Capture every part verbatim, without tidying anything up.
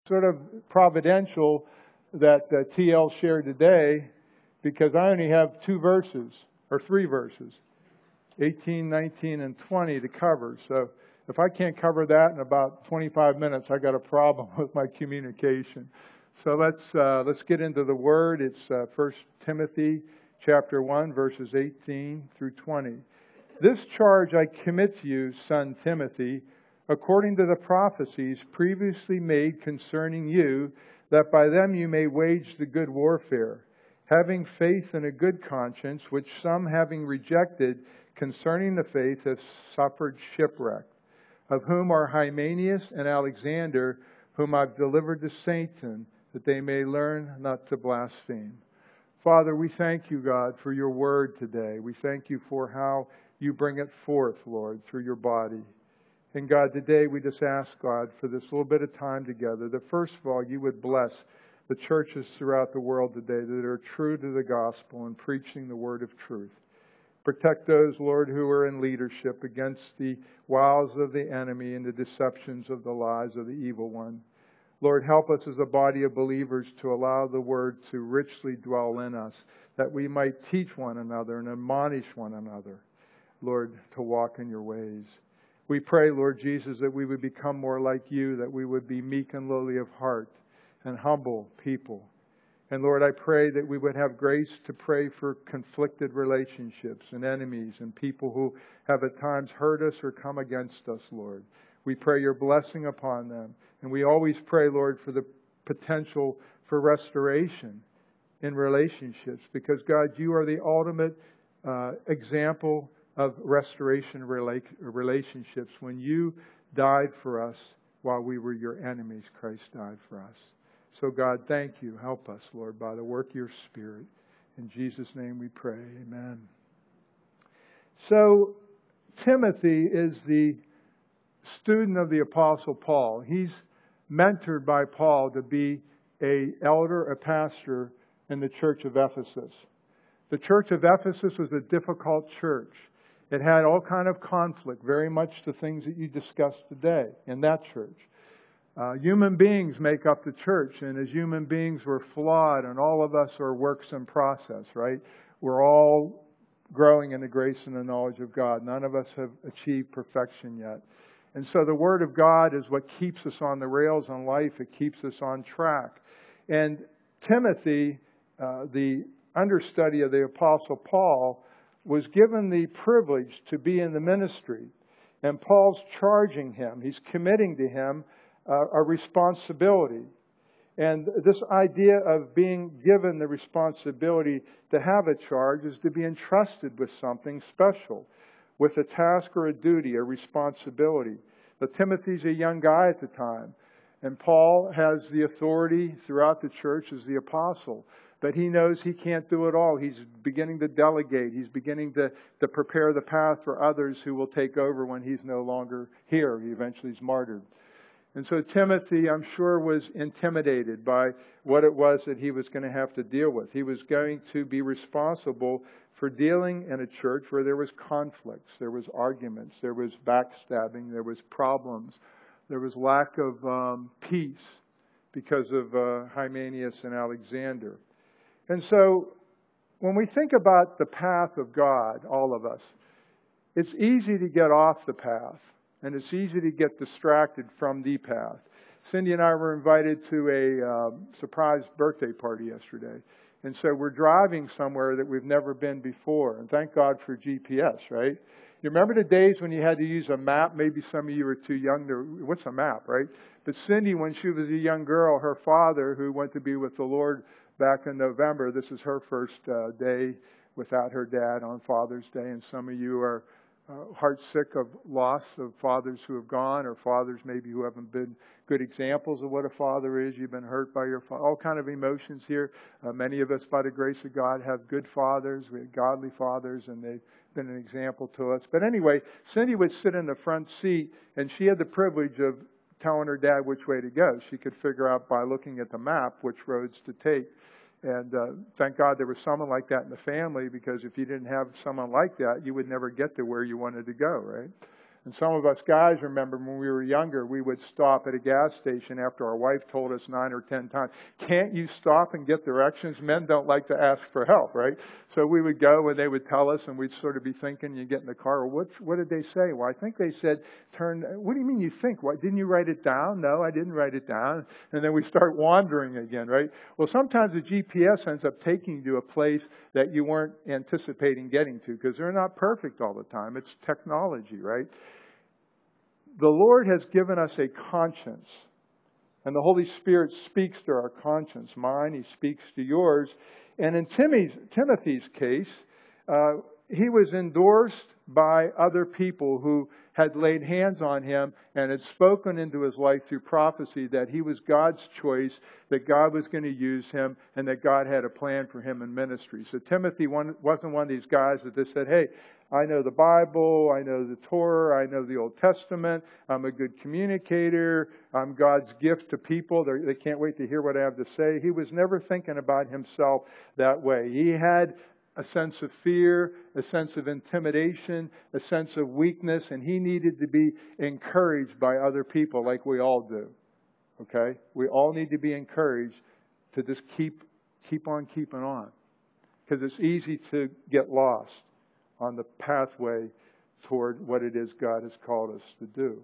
sort of providential that uh, T L shared today, because I only have two verses, or three verses, eighteen, nineteen, and twenty to cover. So if I can't cover that in about twenty-five minutes, I got a problem with my communication. So let's uh, let's get into the Word. It's uh, First Timothy chapter one, verses eighteen through twenty. This charge I commit to you, son Timothy, according to the prophecies previously made concerning you, that by them you may wage the good warfare, having faith and a good conscience, which some, having rejected concerning the faith, have suffered shipwreck, of whom are Hymenaeus and Alexander, whom I've delivered to Satan, that they may learn not to blaspheme. Father, we thank you, God, for your word today. We thank you for how you bring it forth, Lord, through your body. And God, today we just ask, God, for this little bit of time together, that first of all, you would bless the churches throughout the world today that are true to the gospel and preaching the word of truth. Protect those, Lord, who are in leadership against the wiles of the enemy and the deceptions of the lies of the evil one. Lord, help us as a body of believers to allow the word to richly dwell in us, that we might teach one another and admonish one another, Lord, to walk in your ways. We pray, Lord Jesus, that we would become more like you, that we would be meek and lowly of heart and humble people. And Lord, I pray that we would have grace to pray for conflicted relationships and enemies and people who have at times hurt us or come against us, Lord. We pray your blessing upon them. And we always pray, Lord, for the potential for restoration in relationships, because God, you are the ultimate uh, example of restoration rela- relationships. When you died for us while we were your enemies, Christ died for us. So God, thank you. Help us, Lord, by the work of your Spirit. In Jesus' name we pray. Amen. So Timothy is the student of the Apostle Paul. He's mentored by Paul to be an elder, a pastor in the church of Ephesus. The church of Ephesus was a difficult church. It had all kind of conflict, very much the things that you discussed today in that church. Uh, human beings make up the church, and as human beings we're flawed, and all of us are works in process, right? We're all growing in the grace and the knowledge of God. None of us have achieved perfection yet. And so the Word of God is what keeps us on the rails in life. It keeps us on track. And Timothy, uh, the understudy of the Apostle Paul, was given the privilege to be in the ministry. And Paul's charging him. He's committing to him uh, a responsibility. And this idea of being given the responsibility to have a charge is to be entrusted with something special, with a task or a duty, a responsibility. But Timothy's a young guy at the time. And Paul has the authority throughout the church as the apostle. But he knows he can't do it all. He's beginning to delegate. He's beginning to, to prepare the path for others who will take over when he's no longer here. He eventually is martyred. And so Timothy, I'm sure, was intimidated by what it was that he was going to have to deal with. He was going to be responsible for dealing in a church where there was conflicts, there was arguments, there was backstabbing, there was problems, there was lack of um, peace because of uh, Hymenaeus and Alexander. And so when we think about the path of God, all of us, it's easy to get off the path, and it's easy to get distracted from the path. Cindy and I were invited to a uh, surprise birthday party yesterday. And so we're driving somewhere that we've never been before. And thank God for G P S, right? You remember the days when you had to use a map? Maybe some of you were too young to, what's a map, right? But Cindy, when she was a young girl, her father, who went to be with the Lord back in November, this is her first uh, day without her dad on Father's Day. And some of you are uh, heartsick of loss of fathers who have gone, or fathers maybe who haven't been good examples of what a father is. You've been hurt by your father. All kind of emotions here. Uh, many of us, by the grace of God, have good fathers. We have godly fathers, and they've been an example to us. But anyway, Cindy would sit in the front seat, and she had the privilege of telling her dad which way to go. She could figure out by looking at the map which roads to take. And uh, thank God there was someone like that in the family, because if you didn't have someone like that, you would never get to where you wanted to go, right? And some of us guys remember when we were younger, we would stop at a gas station after our wife told us nine or ten times, can't you stop and get directions? Men don't like to ask for help, right? So we would go and they would tell us and we'd sort of be thinking, you get in the car, well, what, what did they say? Well, I think they said, turn, what do you mean you think? What, didn't you write it down? No, I didn't write it down. And then we start wandering again, right? Well, sometimes the G P S ends up taking you to a place that you weren't anticipating getting to because they're not perfect all the time. It's technology, right? The Lord has given us a conscience, and the Holy Spirit speaks to our conscience. Mine, He speaks to yours. And in Timothy's, Timothy's case, uh, he was endorsed by other people who had laid hands on him and had spoken into his life through prophecy that he was God's choice, that God was going to use him, and that God had a plan for him in ministry. So Timothy wasn't one of these guys that just said, hey, I know the Bible, I know the Torah, I know the Old Testament, I'm a good communicator, I'm God's gift to people, They're, they can't wait to hear what I have to say. He was never thinking about himself that way. He had a sense of fear, a sense of intimidation, a sense of weakness, and he needed to be encouraged by other people like we all do. Okay? We all need to be encouraged to just keep keep on keeping on. Because it's easy to get lost on the pathway toward what it is God has called us to do.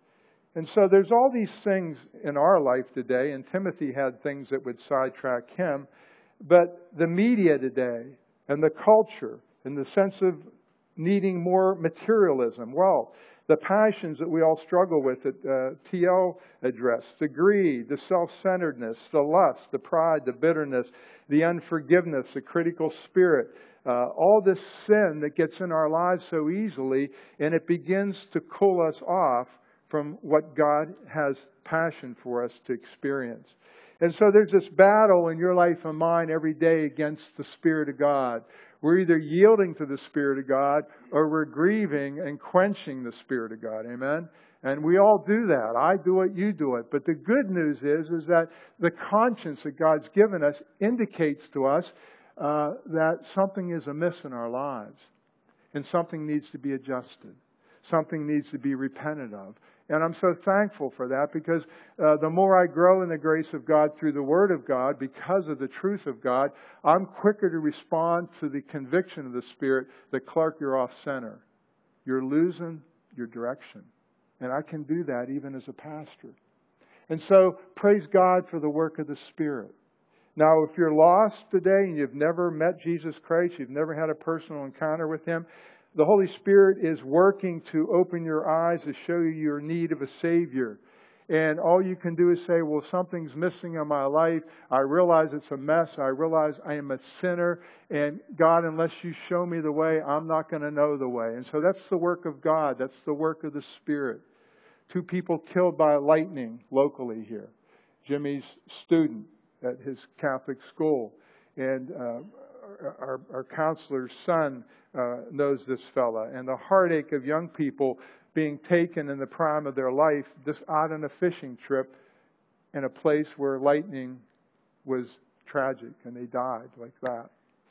And so there's all these things in our life today, and Timothy had things that would sidetrack him, but the media today, and the culture, and the sense of needing more materialism. Well, the passions that we all struggle with that uh, T L addressed, the greed, the self-centeredness, the lust, the pride, the bitterness, the unforgiveness, the critical spirit, uh, all this sin that gets in our lives so easily, and it begins to cool us off from what God has passion for us to experience. And so there's this battle in your life and mine every day against the Spirit of God. We're either yielding to the Spirit of God or we're grieving and quenching the Spirit of God. Amen? And we all do that. I do it, you do it. But the good news is, is that the conscience that God's given us indicates to us uh, that something is amiss in our lives. And something needs to be adjusted. Something needs to be repented of. And I'm so thankful for that because uh, the more I grow in the grace of God through the Word of God, because of the truth of God, I'm quicker to respond to the conviction of the Spirit that, Clark, you're off center. You're losing your direction. And I can do that even as a pastor. And so, praise God for the work of the Spirit. Now, if you're lost today and you've never met Jesus Christ, you've never had a personal encounter with Him, the Holy Spirit is working to open your eyes to show you your need of a Savior. And all you can do is say, well, something's missing in my life. I realize it's a mess. I realize I am a sinner. And God, unless you show me the way, I'm not going to know the way. And so that's the work of God. That's the work of the Spirit. Two people killed by lightning locally here. Jimmy's student at his Catholic school. And uh, our, our counselor's son uh, knows this fella. And the heartache of young people being taken in the prime of their life, just out on a fishing trip in a place where lightning was tragic and they died like that.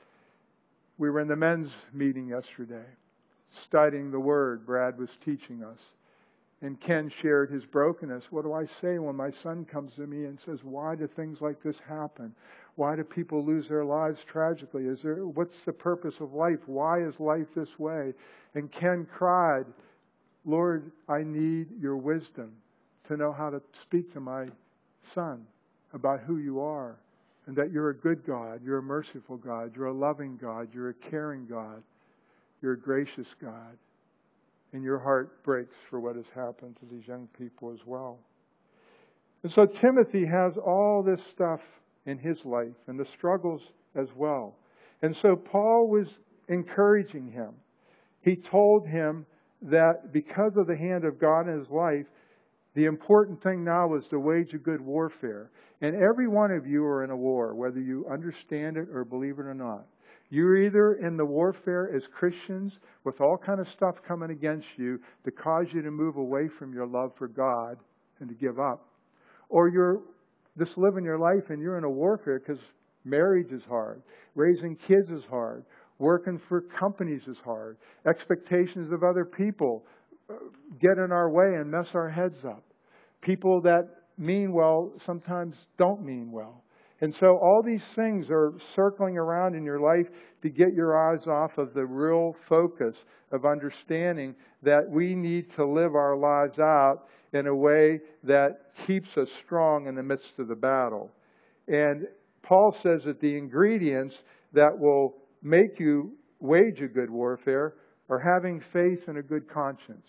We were in the men's meeting yesterday, studying the Word. Brad was teaching us. And Ken shared his brokenness. What do I say when my son comes to me and says, why do things like this happen? Why do people lose their lives tragically? Is there, what's the purpose of life? Why is life this way? And Ken cried, Lord, I need your wisdom to know how to speak to my son about who you are and that you're a good God, you're a merciful God, you're a loving God, you're a caring God, you're a gracious God. And your heart breaks for what has happened to these young people as well. And so Timothy has all this stuff in his life and the struggles as well. And so Paul was encouraging him. He told him that because of the hand of God in his life, the important thing now is to wage a good warfare. And every one of you are in a war, whether you understand it or believe it or not. You're either in the warfare as Christians with all kind of stuff coming against you to cause you to move away from your love for God and to give up. Or you're just living your life and you're in a warfare because marriage is hard. Raising kids is hard. Working for companies is hard. Expectations of other people get in our way and mess our heads up. People that mean well sometimes don't mean well. And so all these things are circling around in your life to get your eyes off of the real focus of understanding that we need to live our lives out in a way that keeps us strong in the midst of the battle. And Paul says that the ingredients that will make you wage a good warfare are having faith and a good conscience.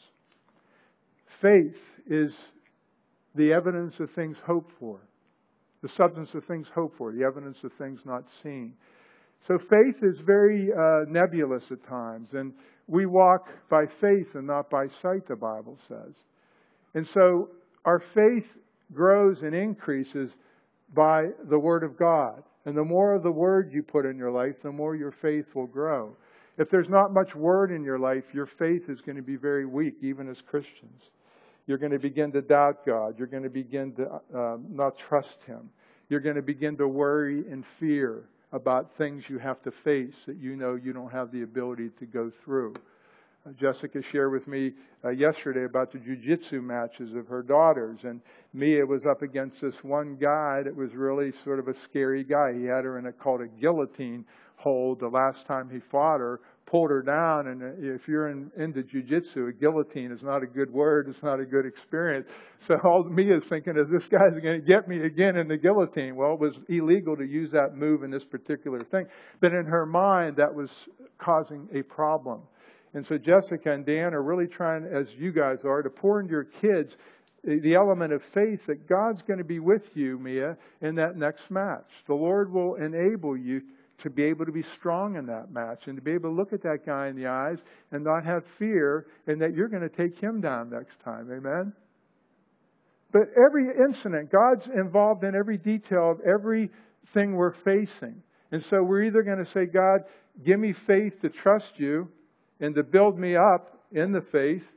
Faith is the evidence of things hoped for. The substance of things hoped for, the evidence of things not seen. So faith is very uh, nebulous at times. And we walk by faith and not by sight, the Bible says. And so our faith grows and increases by the Word of God. And the more of the Word you put in your life, the more your faith will grow. If there's not much Word in your life, your faith is going to be very weak, even as Christians. You're going to begin to doubt God. You're going to begin to uh, not trust Him. You're going to begin to worry and fear about things you have to face that you know you don't have the ability to go through. Uh, Jessica shared with me uh, yesterday about the jiu-jitsu matches of her daughters. And Mia was up against this one guy that was really sort of a scary guy. He had her in a called a guillotine hold the last time he fought her, pulled her down. And if you're in, into jiu-jitsu, a guillotine is not a good word. It's not a good experience. So all Mia's thinking is, this guy's going to get me again in the guillotine. Well, it was illegal to use that move in this particular thing. But in her mind, that was causing a problem. And so Jessica and Dan are really trying, as you guys are, to pour into your kids the element of faith that God's going to be with you, Mia, in that next match. The Lord will enable you to be able to be strong in that match and to be able to look at that guy in the eyes and not have fear, and that you're going to take him down next time. Amen? But every incident, God's involved in every detail of everything we're facing. And so we're either going to say, God, give me faith to trust you and to build me up in the faith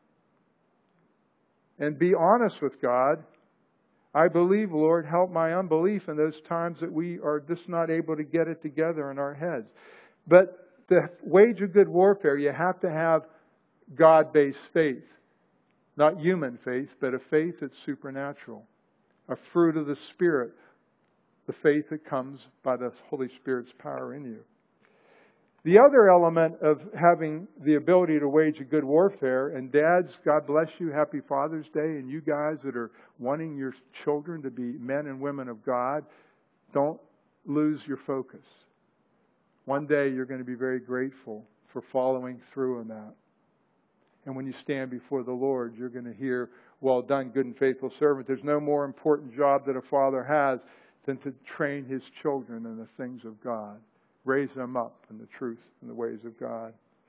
and be honest with God. I believe, Lord, help my unbelief in those times that we are just not able to get it together in our heads. But to wage a good warfare, you have to have God-based faith. Not human faith, but a faith that's supernatural. A fruit of the Spirit. The faith that comes by the Holy Spirit's power in you. The other element of having the ability to wage a good warfare, and dads, God bless you, happy Father's Day, and you guys that are wanting your children to be men and women of God, don't lose your focus. One day you're going to be very grateful for following through on that. And when you stand before the Lord, you're going to hear, well done, good and faithful servant. There's no more important job that a father has than to train his children in the things of God. Raise them up in the truth and the ways of God.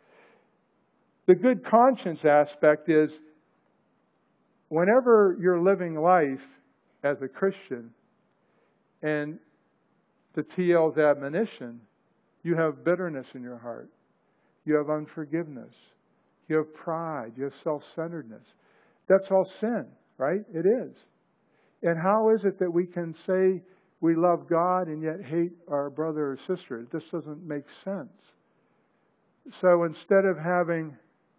The good conscience aspect is whenever you're living life as a Christian and the T L's admonition, you have bitterness in your heart. You have unforgiveness. You have pride. You have self-centeredness. That's all sin, right? It is. And how is it that we can say we love God and yet hate our brother or sister? It just doesn't make sense. So instead of having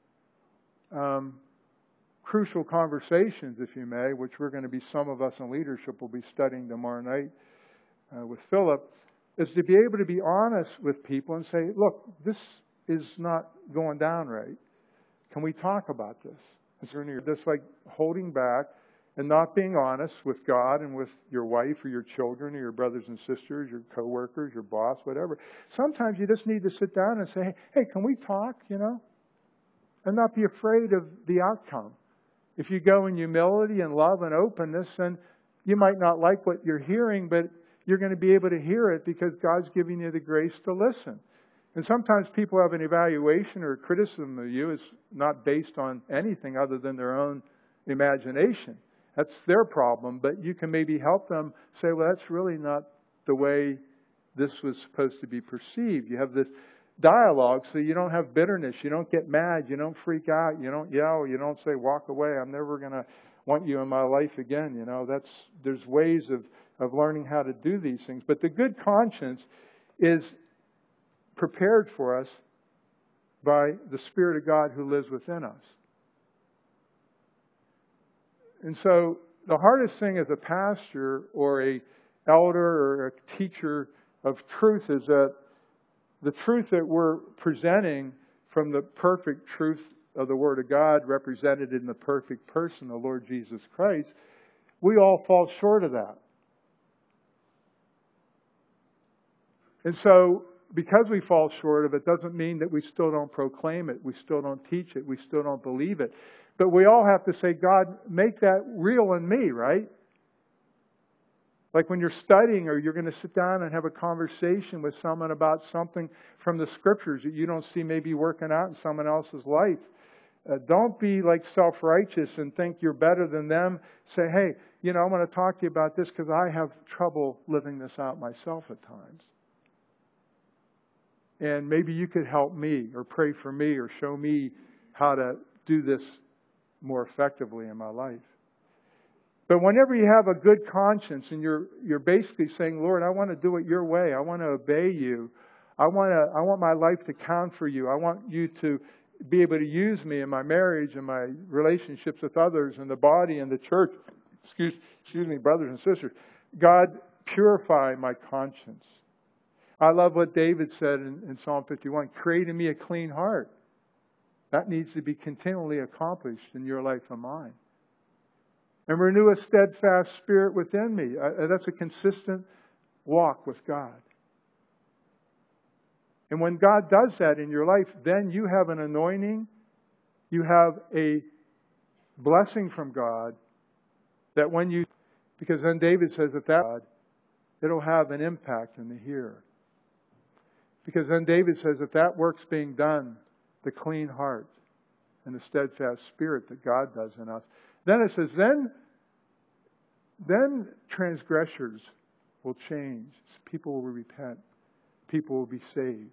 um, crucial conversations, if you may, which we're going to be, some of us in leadership will be studying tomorrow night uh, with Philip, is to be able to be honest with people and say, look, this is not going down right. Can we talk about this? Is there any, just like holding back and not being honest with God and with your wife or your children or your brothers and sisters, your coworkers, your boss, whatever. Sometimes you just need to sit down and say, hey, can we talk, you know? And not be afraid of the outcome. If you go in humility and love and openness, then you might not like what you're hearing, but you're going to be able to hear it because God's giving you the grace to listen. And sometimes people have an evaluation or criticism of you is not based on anything other than their own imagination. That's their problem, but you can maybe help them say, well, that's really not the way this was supposed to be perceived. You have this dialogue so you don't have bitterness. You don't get mad. You don't freak out. You don't yell. You don't say, walk away. I'm never going to want you in my life again. You know, that's, there's ways of, of learning how to do these things. But the good conscience is prepared for us by the Spirit of God who lives within us. And so the hardest thing as a pastor or a elder or a teacher of truth is that the truth that we're presenting from the perfect truth of the Word of God represented in the perfect person, the Lord Jesus Christ, we all fall short of that. And so, because we fall short of it, doesn't mean that we still don't proclaim it, we still don't teach it, we still don't believe it. But we all have to say, God, make that real in me, right? Like when you're studying or you're going to sit down and have a conversation with someone about something from the Scriptures that you don't see maybe working out in someone else's life. Uh, don't be like self-righteous and think you're better than them. Say, hey, you know, I want to talk to you about this because I have trouble living this out myself at times. And maybe you could help me or pray for me or show me how to do this more effectively in my life. But whenever you have a good conscience and you're you're basically saying, Lord, I want to do it your way. I want to obey you. I want to I want my life to count for you. I want you to be able to use me in my marriage and my relationships with others and the body and the church. Excuse, excuse me, brothers and sisters. God, purify my conscience. I love what David said in, in Psalm fifty-one. Create in me a clean heart. That needs to be continually accomplished in your life and mine. And renew a steadfast spirit within me. Uh, that's a consistent walk with God. And when God does that in your life, then you have an anointing. You have a blessing from God that when you, because then David says that that, it'll have an impact in the hearer. Because then David says that that work's being done, the clean heart and the steadfast spirit that God does in us. Then it says, then, then transgressors will change. People will repent. People will be saved.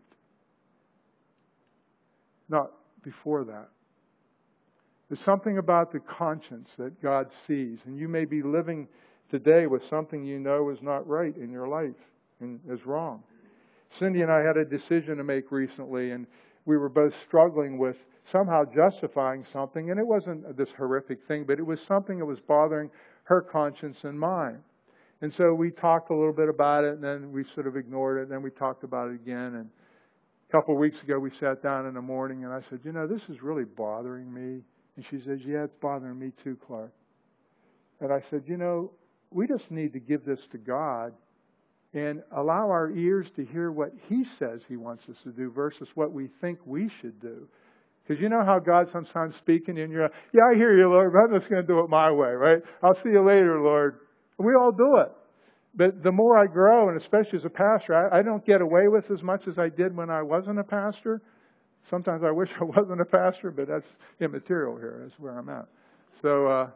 Not before that. There's something about the conscience that God sees. And you may be living today with something you know is not right in your life and is wrong. Cindy and I had a decision to make recently, and we were both struggling with somehow justifying something. And it wasn't this horrific thing, but it was something that was bothering her conscience and mine. And so we talked a little bit about it, and then we sort of ignored it, and then we talked about it again. And a couple of weeks ago, we sat down in the morning, and I said, you know, this is really bothering me. And she says, yeah, it's bothering me too, Clark. And I said, you know, we just need to give this to God and allow our ears to hear what He says He wants us to do versus what we think we should do. Because you know how God sometimes speaking and you're, yeah, I hear you, Lord, but I'm just going to do it my way, right? I'll see you later, Lord. We all do it. But the more I grow, and especially as a pastor, I, I don't get away with as much as I did when I wasn't a pastor. Sometimes I wish I wasn't a pastor, but that's immaterial here. That's where I'm at. So, uh,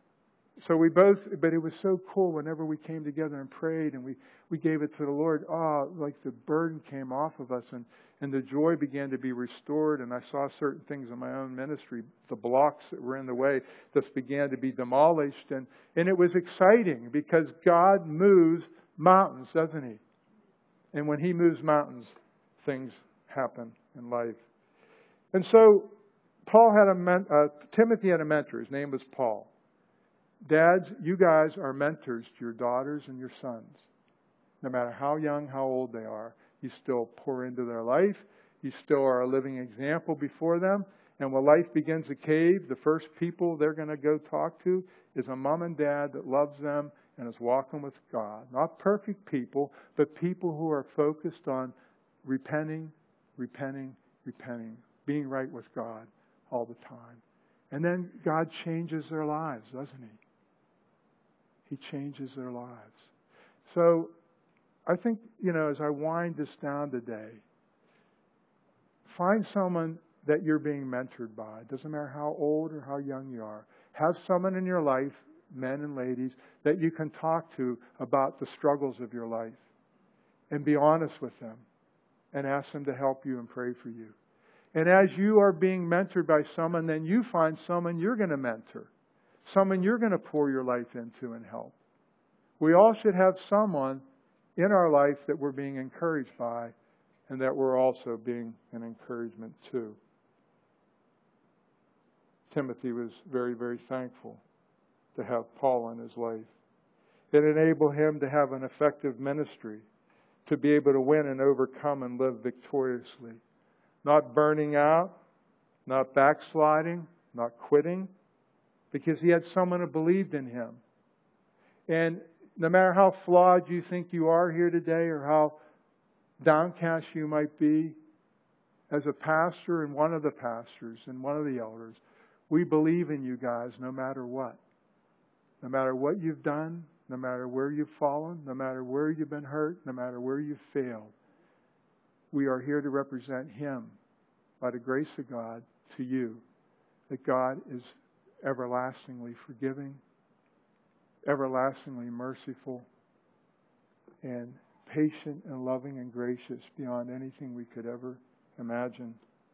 so we both, but it was so cool whenever we came together and prayed and we, we gave it to the Lord. Oh, like the burden came off of us and, and the joy began to be restored. And I saw certain things in my own ministry, the blocks that were in the way just began to be demolished. And, and it was exciting because God moves mountains, doesn't He? And when He moves mountains, things happen in life. And so Paul had a men, uh, Timothy had a mentor. His name was Paul. Dads, you guys are mentors to your daughters and your sons. No matter how young, how old they are, you still pour into their life. You still are a living example before them. And when life begins to cave, the first people they're going to go talk to is a mom and dad that loves them and is walking with God. Not perfect people, but people who are focused on repenting, repenting, repenting, being right with God all the time. And then God changes their lives, doesn't He? He changes their lives. So I think, you know, as I wind this down today, find someone that you're being mentored by. It doesn't matter how old or how young you are. Have someone in your life, men and ladies, that you can talk to about the struggles of your life. And be honest with them. And ask them to help you and pray for you. And as you are being mentored by someone, then you find someone you're going to mentor. Someone you're going to pour your life into and help. We all should have someone in our life that we're being encouraged by and that we're also being an encouragement to. Timothy was very, very thankful to have Paul in his life. It enabled him to have an effective ministry, to be able to win and overcome and live victoriously. Not burning out, not backsliding, not quitting, because he had someone who believed in him. And no matter how flawed you think you are here today or how downcast you might be, as a pastor and one of the pastors and one of the elders, we believe in you guys no matter what. No matter what you've done, no matter where you've fallen, no matter where you've been hurt, no matter where you've failed. We are here to represent Him by the grace of God to you. That God is everlastingly forgiving, everlastingly merciful, and patient and loving and gracious beyond anything we could ever imagine.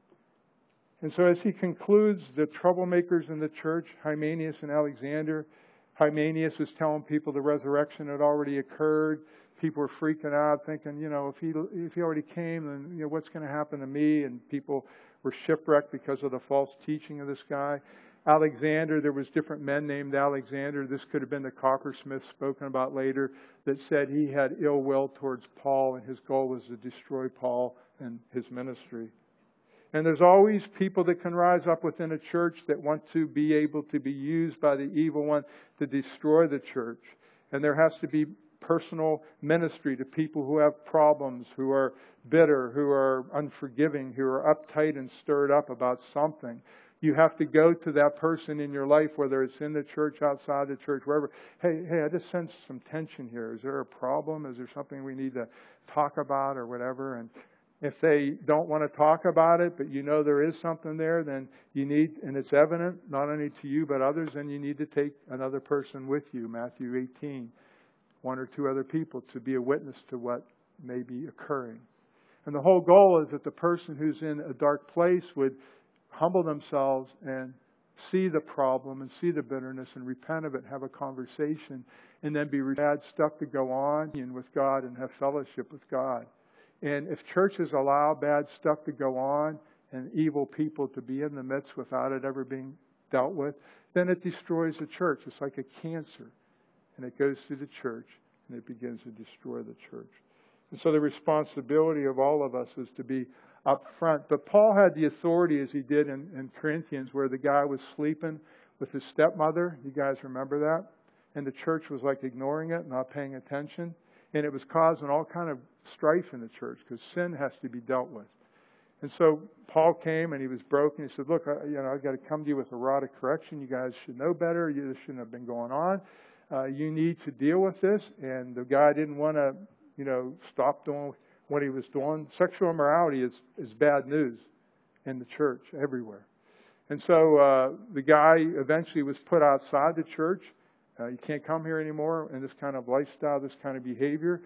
And so as he concludes the troublemakers in the church, Hymenaeus and Alexander, Hymenaeus was telling people the resurrection had already occurred. People were freaking out, thinking, you know, if he if he already came, then you know what's going to happen to me? And people were shipwrecked because of the false teaching of this guy. Alexander, there was different men named Alexander. This could have been the coppersmith spoken about later that said he had ill will towards Paul and his goal was to destroy Paul and his ministry. And there's always people that can rise up within a church that want to be able to be used by the evil one to destroy the church. And there has to be personal ministry to people who have problems, who are bitter, who are unforgiving, who are uptight and stirred up about something. You have to go to that person in your life, whether it's in the church, outside the church, wherever. Hey, hey, I just sense some tension here. Is there a problem? Is there something we need to talk about or whatever? And if they don't want to talk about it, but you know there is something there, then you need, and it's evident, not only to you but others, then you need to take another person with you, Matthew eighteen, one or two other people to be a witness to what may be occurring. And the whole goal is that the person who's in a dark place would humble themselves and see the problem and see the bitterness and repent of it, have a conversation, and then be bad stuff to go on with God and have fellowship with God. And if churches allow bad stuff to go on and evil people to be in the midst without it ever being dealt with, then it destroys the church. It's like a cancer. And it goes through the church and it begins to destroy the church. And so the responsibility of all of us is to be up front. But Paul had the authority as he did in, in Corinthians, where the guy was sleeping with his stepmother. You guys remember that? And the church was like ignoring it, not paying attention. And it was causing all kind of strife in the church because sin has to be dealt with. And so Paul came and he was broken. He said, look, I, you know, I've got to come to you with a rod of correction. You guys should know better. You, this shouldn't have been going on. Uh, you need to deal with this. And the guy didn't want to, you know, stop doing what he was doing. Sexual immorality is, is bad news in the church everywhere. And so uh, the guy eventually was put outside the church. Uh, you can't come here anymore in this kind of lifestyle, this kind of behavior.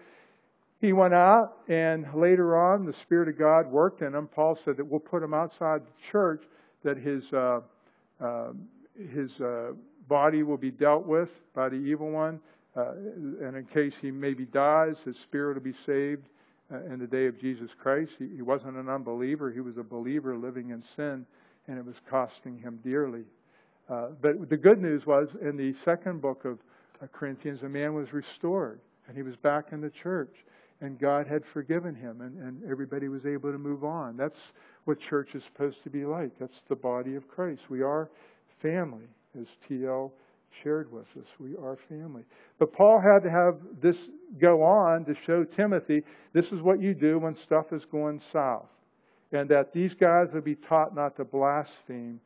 He went out, and later on, the Spirit of God worked in him. Paul said that we'll put him outside the church, that his uh, uh, his uh, body will be dealt with by the evil one. Uh, and in case he maybe dies, his spirit will be saved uh, in the day of Jesus Christ. He, he wasn't an unbeliever. He was a believer living in sin, and it was costing him dearly. Uh, but the good news was, in the second book of uh, Corinthians, a man was restored, and he was back in the church, and God had forgiven him, and, and everybody was able to move on. That's what church is supposed to be like. That's the body of Christ. We are family, as T L shared with us. We are family. But Paul had to have this go on to show Timothy, this is what you do when stuff is going south, and that these guys would be taught not to blaspheme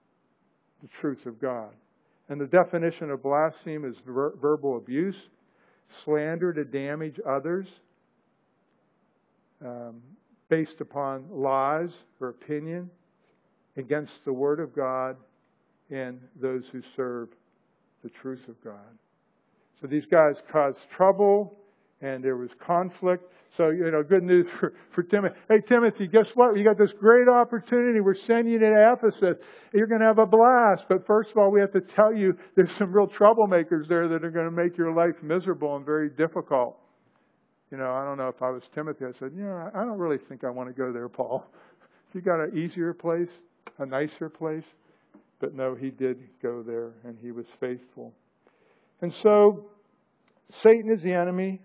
the truth of God. And the definition of blaspheme is ver- verbal abuse, slander to damage others, um, based upon lies or opinion against the Word of God and those who serve the truth of God. So these guys caused trouble, and there was conflict. So, you know, good news for, for Timothy. Hey, Timothy, guess what? You got this great opportunity. We're sending you to Ephesus. You're going to have a blast. But first of all, we have to tell you there's some real troublemakers there that are going to make your life miserable and very difficult. You know, I don't know if I was Timothy. I said, yeah, I don't really think I want to go there, Paul. You got an easier place, a nicer place. But no, he did go there, and he was faithful. And so, Satan is the enemy.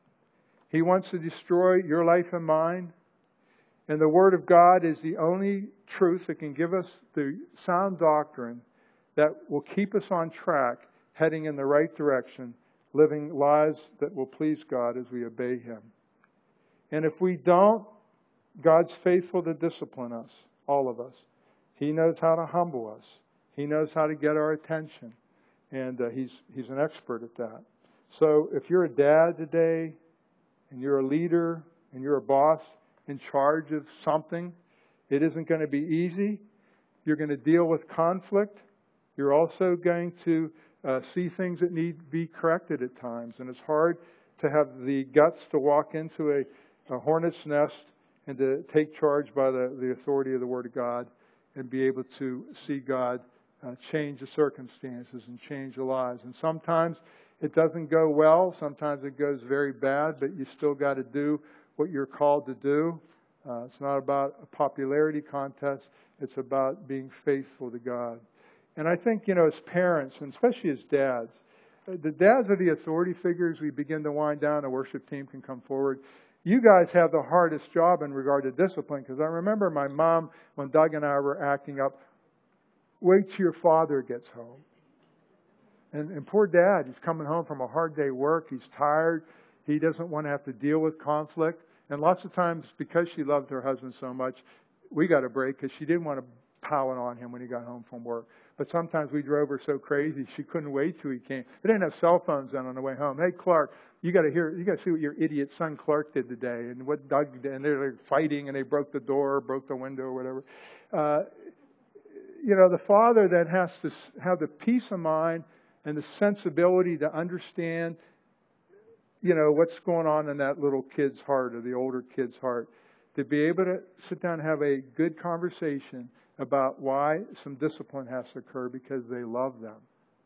He wants to destroy your life and mine. And the Word of God is the only truth that can give us the sound doctrine that will keep us on track, heading in the right direction, living lives that will please God as we obey Him. And if we don't, God's faithful to discipline us, all of us. He knows how to humble us. He knows how to get our attention. And uh, he's, he's an expert at that. So if you're a dad today, and you're a leader, and you're a boss in charge of something, it isn't going to be easy. You're going to deal with conflict. You're also going to uh, see things that need to be corrected at times. And it's hard to have the guts to walk into a, a hornet's nest and to take charge by the, the authority of the Word of God and be able to see God uh, change the circumstances and change the lives. And sometimes it doesn't go well. Sometimes it goes very bad, but you still got to do what you're called to do. Uh, it's not about a popularity contest. It's about being faithful to God. And I think, you know, as parents, and especially as dads, the dads are the authority figures. We begin to wind down. The worship team can come forward. You guys have the hardest job in regard to discipline, because I remember my mom, when Doug and I were acting up, wait till your father gets home. And, and poor Dad, he's coming home from a hard day work. He's tired. He doesn't want to have to deal with conflict. And lots of times, because she loved her husband so much, we got a break because she didn't want to pow it on him when he got home from work. But sometimes we drove her so crazy, she couldn't wait till he came. They didn't have cell phones then on the way home. Hey, Clark, you got to hear, you got to see what your idiot son Clark did today, and what Doug did. And they're fighting, and they broke the door, broke the window, or whatever. Uh, you know, the father then has to have the peace of mind and the sensibility to understand, you know, what's going on in that little kid's heart or the older kid's heart. To be able to sit down and have a good conversation about why some discipline has to occur, because they love them.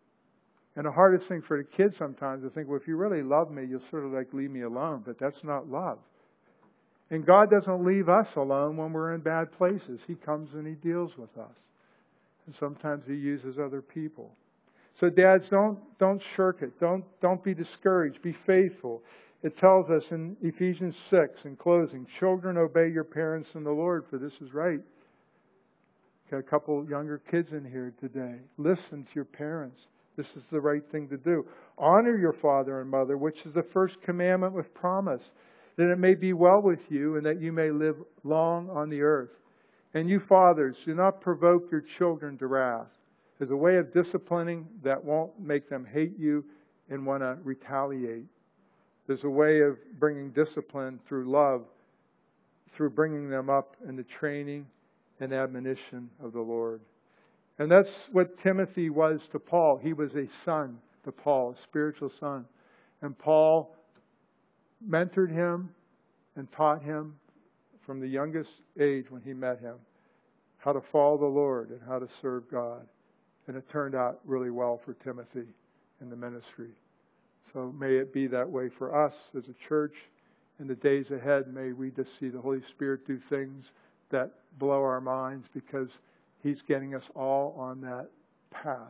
And the hardest thing for the kids sometimes is to think, well, if you really love me, you'll sort of like leave me alone. But that's not love. And God doesn't leave us alone when we're in bad places. He comes and He deals with us. And sometimes He uses other people. So dads, don't don't shirk it. Don't don't be discouraged. Be faithful. It tells us in Ephesians six, in closing, children, obey your parents in the Lord, for this is right. Got a couple younger kids in here today. Listen to your parents. This is the right thing to do. Honor your father and mother, which is the first commandment with promise, that it may be well with you and that you may live long on the earth. And you fathers, do not provoke your children to wrath. There's a way of disciplining that won't make them hate you and want to retaliate. There's a way of bringing discipline through love, through bringing them up in the training and admonition of the Lord. And that's what Timothy was to Paul. He was a son to Paul, a spiritual son. And Paul mentored him and taught him from the youngest age when he met him how to follow the Lord and how to serve God. And it turned out really well for Timothy in the ministry. So may it be that way for us as a church. In the days ahead, may we just see the Holy Spirit do things that blow our minds, because He's getting us all on that path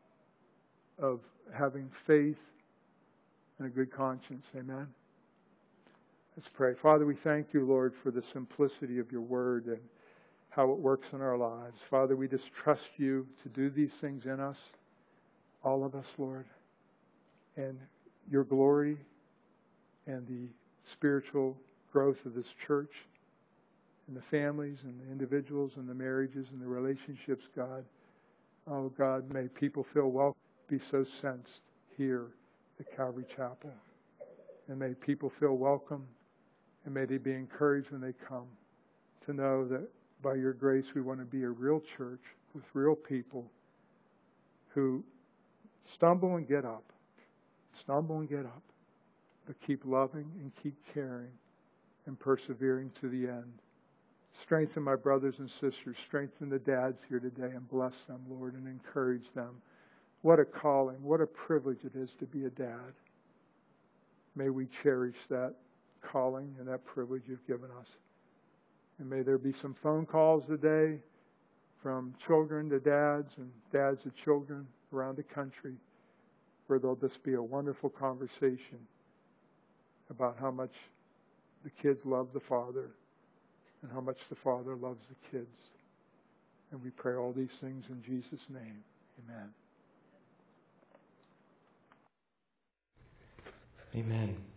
of having faith and a good conscience. Amen. Let's pray. Father, we thank you, Lord, for the simplicity of your word and how it works in our lives. Father, we just trust you to do these things in us, all of us, Lord, and your glory and the spiritual growth of this church and the families and the individuals and the marriages and the relationships, God. Oh, God, may people feel welcome, be so sensed here at Calvary Chapel. And may people feel welcome, and may they be encouraged when they come to know that by your grace we want to be a real church with real people who stumble and get up, stumble and get up, but keep loving and keep caring and persevering to the end. Strengthen my brothers and sisters. Strengthen the dads here today and bless them, Lord, and encourage them. What a calling. What a privilege it is to be a dad. May we cherish that calling and that privilege you've given us. And may there be some phone calls today from children to dads and dads to children around the country where there'll just be a wonderful conversation about how much the kids love the Father and how much the Father loves the kids. And we pray all these things in Jesus' name. Amen. Amen.